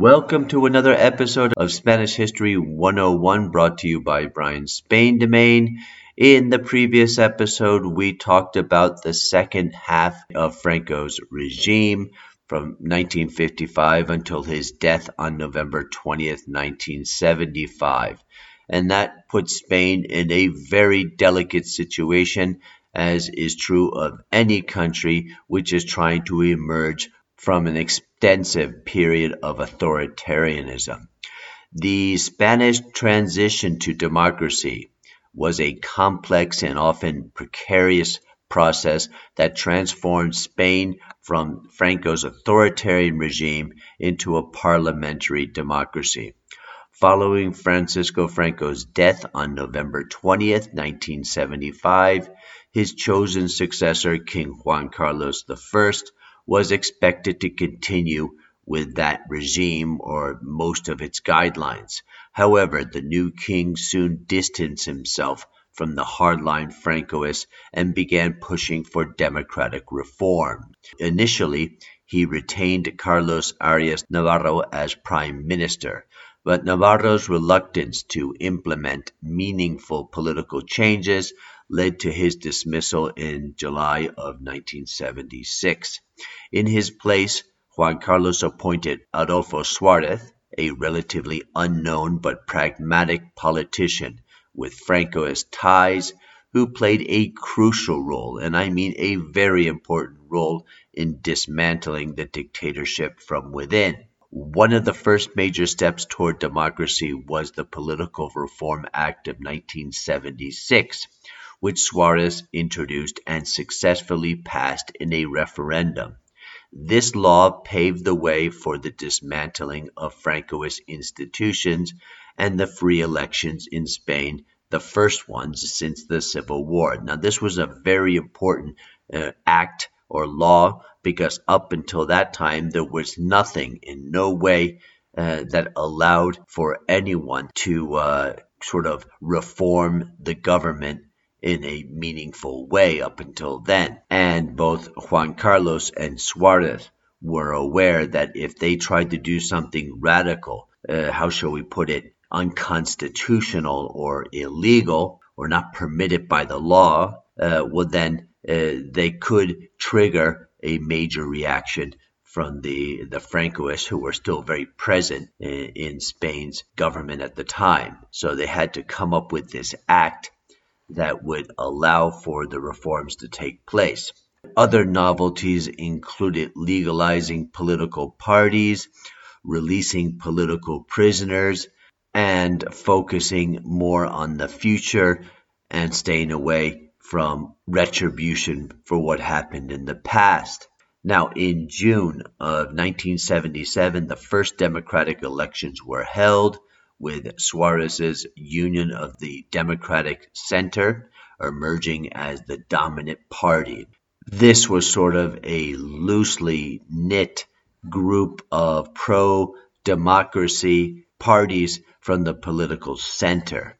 Welcome to another episode of Spanish History 101 brought to you by Brian Spain Domain. In the previous episode, we talked about the second half of Franco's regime from 1955 until his death on November 20th, 1975. And that put Spain in a very delicate situation, as is true of any country which is trying to emerge from an extensive period of authoritarianism. The Spanish transition to democracy was a complex and often precarious process that transformed Spain from Franco's authoritarian regime into a parliamentary democracy. Following Francisco Franco's death on November 20th, 1975, his chosen successor, King Juan Carlos I, was expected to continue with that regime or most of its guidelines. However, the new king soon distanced himself from the hardline Francoists and began pushing for democratic reform. Initially, he retained Carlos Arias Navarro as prime minister, but Navarro's reluctance to implement meaningful political changes led to his dismissal in July of 1976. In his place, Juan Carlos appointed Adolfo Suarez, a relatively unknown but pragmatic politician with Francoist ties, who played a crucial role, and I mean a very important role, in dismantling the dictatorship from within. One of the first major steps toward democracy was the Political Reform Act of 1976, which Suarez introduced and successfully passed in a referendum. This law paved the way for the dismantling of Francoist institutions and the free elections in Spain, the first ones since the Civil War. Now, this was a very important act or law because up until that time, there was nothing, in no way, that allowed for anyone to sort of reform the government in a meaningful way up until then. And both Juan Carlos and Suarez were aware that if they tried to do something radical, how shall we put it, unconstitutional or illegal or not permitted by the law, well then they could trigger a major reaction from the Francoists, who were still very present in Spain's government at the time. So they had to come up with this act that would allow for the reforms to take place. Other novelties included legalizing political parties, releasing political prisoners, and focusing more on the future and staying away from retribution for what happened in the past. Now, in June of 1977, the first democratic elections were held, with Suarez's Union of the Democratic Center emerging as the dominant party. This was sort of a loosely knit group of pro-democracy parties from the political center,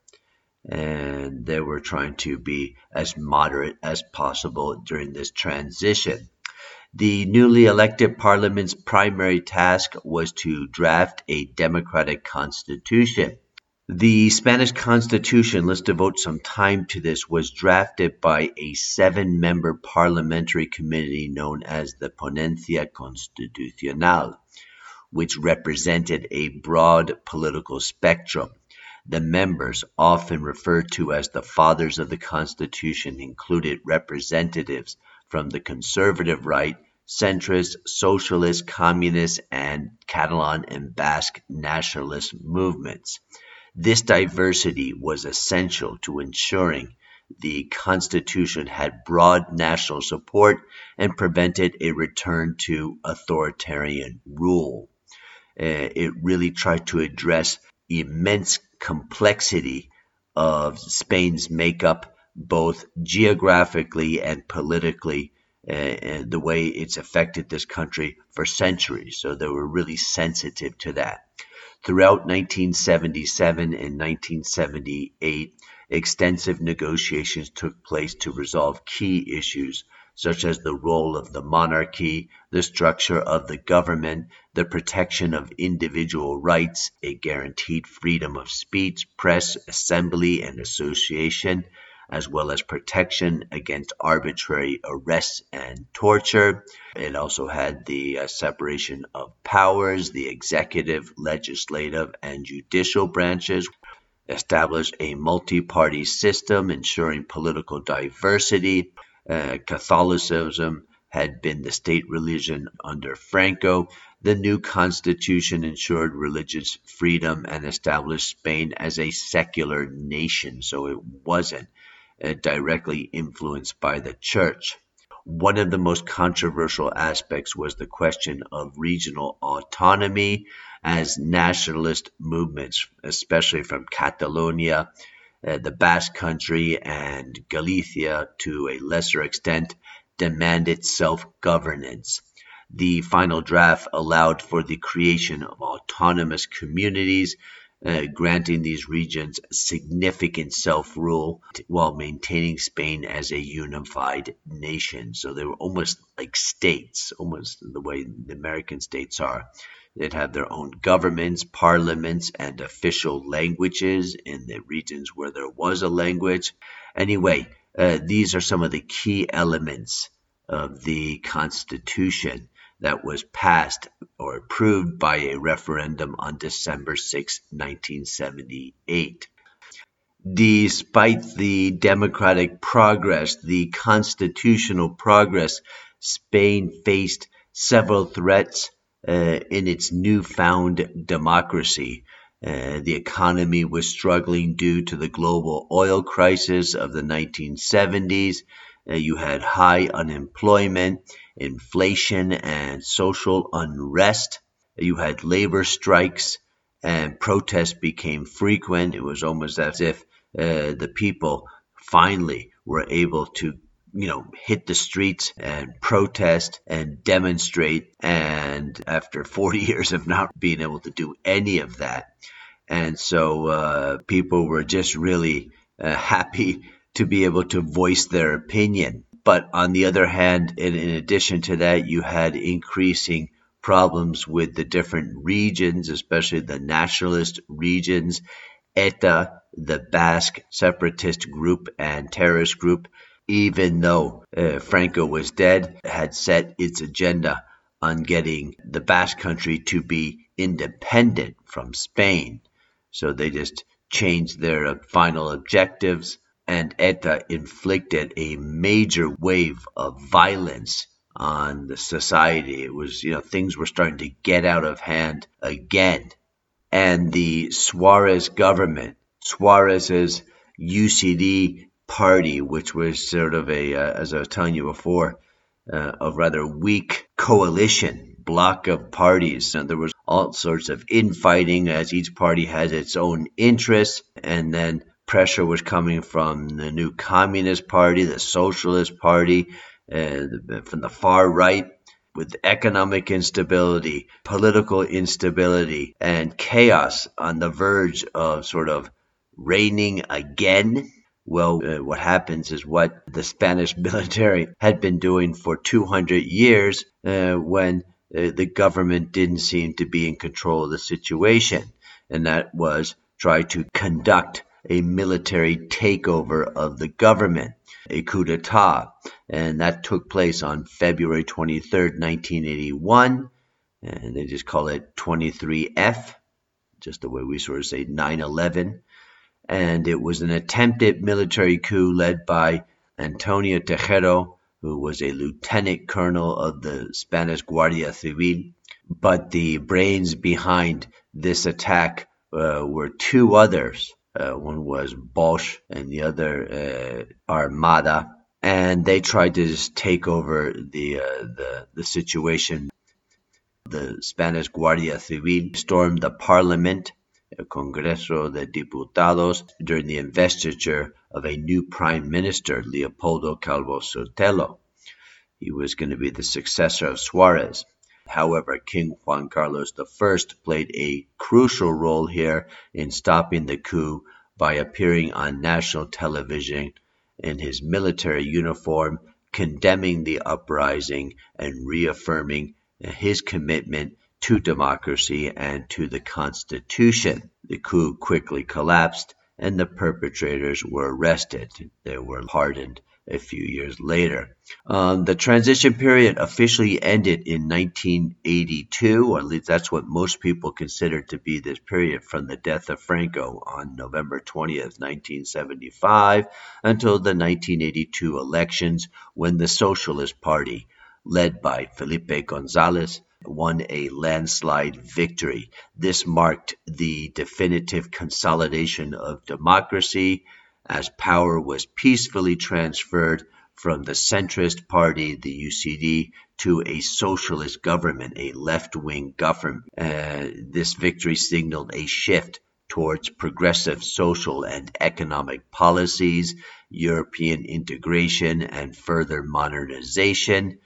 and they were trying to be as moderate as possible during this transition. The newly elected parliament's primary task was to draft a democratic constitution. The Spanish Constitution, let's devote some time to this, was drafted by a 7-member parliamentary committee known as the Ponencia Constitucional, which represented a broad political spectrum. The members, often referred to as the Fathers of the Constitution, included representatives from the conservative right, centrist, socialist, communist, and Catalan and Basque nationalist movements. This diversity was essential to ensuring the Constitution had broad national support and prevented a return to authoritarian rule. It really tried to address immense complexity of Spain's makeup, both geographically and politically, and the way it's affected this country for centuries. So they were really sensitive to that. Throughout 1977 and 1978, extensive negotiations took place to resolve key issues such as the role of the monarchy, the structure of the government, the protection of individual rights, a guaranteed freedom of speech, press, assembly, and association, as well as protection against arbitrary arrests and torture. It also had the separation of powers, the executive, legislative, and judicial branches, established a multi-party system ensuring political diversity. Catholicism had been the state religion under Franco. The new constitution ensured religious freedom and established Spain as a secular nation, so it wasn't directly influenced by the church. One of the most controversial aspects was the question of regional autonomy, as nationalist movements, especially from Catalonia, the Basque Country, and Galicia to a lesser extent, demanded self-governance. The final draft allowed for the creation of autonomous communities, granting these regions significant self-rule while maintaining Spain as a unified nation. So they were almost like states, almost the way the American states are. They'd have their own governments, parliaments, and official languages in the regions where there was a language. Anyway, these are some of the key elements of the Constitution that was passed or approved by a referendum on December 6, 1978. Despite the democratic progress, the constitutional progress, Spain faced several threats in its newfound democracy. The economy was struggling due to the global oil crisis of the 1970s. You had high unemployment, inflation, and social unrest. You had labor strikes, and protests became frequent. It was almost as if the people finally were able to hit the streets and protest and demonstrate. And after 40 years of not being able to do any of that. And so people were just really happy to be able to voice their opinion. But on the other hand, in addition to that, you had increasing problems with the different regions, especially the nationalist regions. ETA, the Basque separatist group and terrorist group, even though Franco was dead, had set its agenda on getting the Basque Country to be independent from Spain. So they just changed their final objectives, and ETA inflicted a major wave of violence on the society. It was, things were starting to get out of hand again. And the Suarez government, Suarez's UCD party, which was sort of as I was telling you before, a rather weak coalition block of parties. And there was all sorts of infighting as each party has its own interests. And then pressure was coming from the new Communist Party, the Socialist Party, from the far right, with economic instability, political instability, and chaos on the verge of sort of reigning again. Well, what happens is what the Spanish military had been doing for 200 years when the government didn't seem to be in control of the situation, and that was try to conduct a military takeover of the government, a coup d'etat, and that took place on February 23rd, 1981, and they just call it 23F, just the way we sort of say 9/11, and it was an attempted military coup led by Antonio Tejero, who was a lieutenant colonel of the Spanish Guardia Civil, but the brains behind this attack were two others. One was Bosch and the other Armada, and they tried to just take over the situation. The Spanish Guardia Civil stormed the parliament, el Congreso de Diputados, during the investiture of a new prime minister, Leopoldo Calvo Sotelo. He was going to be the successor of Suarez. However, King Juan Carlos I played a crucial role here in stopping the coup by appearing on national television in his military uniform, condemning the uprising and reaffirming his commitment to democracy and to the Constitution. The coup quickly collapsed, and the perpetrators were arrested. They were pardoned a few years later. The transition period officially ended in 1982, or at least that's what most people consider to be this period, from the death of Franco on November 20th, 1975, until the 1982 elections, when the Socialist Party, led by Felipe Gonzalez, won a landslide victory. This marked the definitive consolidation of democracy, as power was peacefully transferred from the centrist party, the UCD, to a socialist government, a left-wing government. This victory signaled a shift towards progressive social and economic policies, European integration, and further modernization.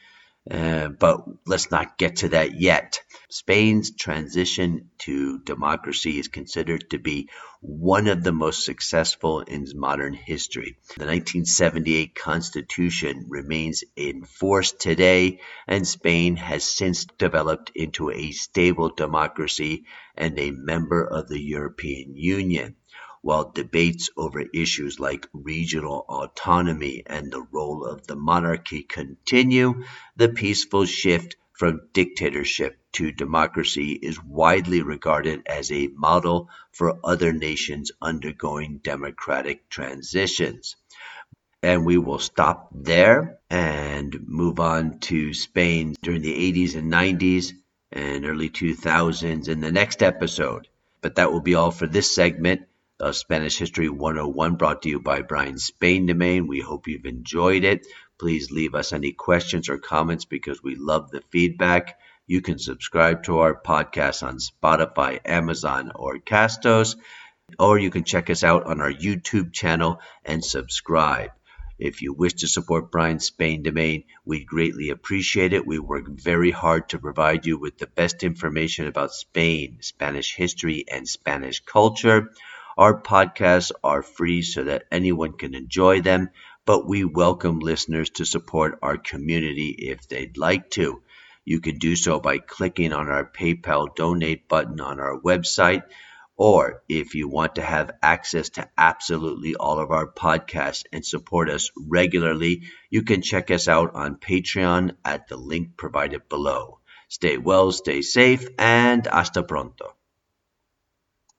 But let's not get to that yet. Spain's transition to democracy is considered to be one of the most successful in modern history. The 1978 Constitution remains in force today, and Spain has since developed into a stable democracy and a member of the European Union. While debates over issues like regional autonomy and the role of the monarchy continue, the peaceful shift from dictatorship to democracy is widely regarded as a model for other nations undergoing democratic transitions. And we will stop there and move on to Spain during the 80s and 90s and early 2000s in the next episode. But that will be all for this segment of Spanish History 101, brought to you by Brian Spain-Demain. We hope you've enjoyed it. Please leave us any questions or comments because we love the feedback. You can subscribe to our podcast on Spotify, Amazon, or Castos, or you can check us out on our YouTube channel and subscribe. If you wish to support Brian Spain-Demain, we greatly appreciate it. We work very hard to provide you with the best information about Spain, Spanish history, and Spanish culture. Our podcasts are free so that anyone can enjoy them, but we welcome listeners to support our community if they'd like to. You can do so by clicking on our PayPal donate button on our website, or if you want to have access to absolutely all of our podcasts and support us regularly, you can check us out on Patreon at the link provided below. Stay well, stay safe, and hasta pronto.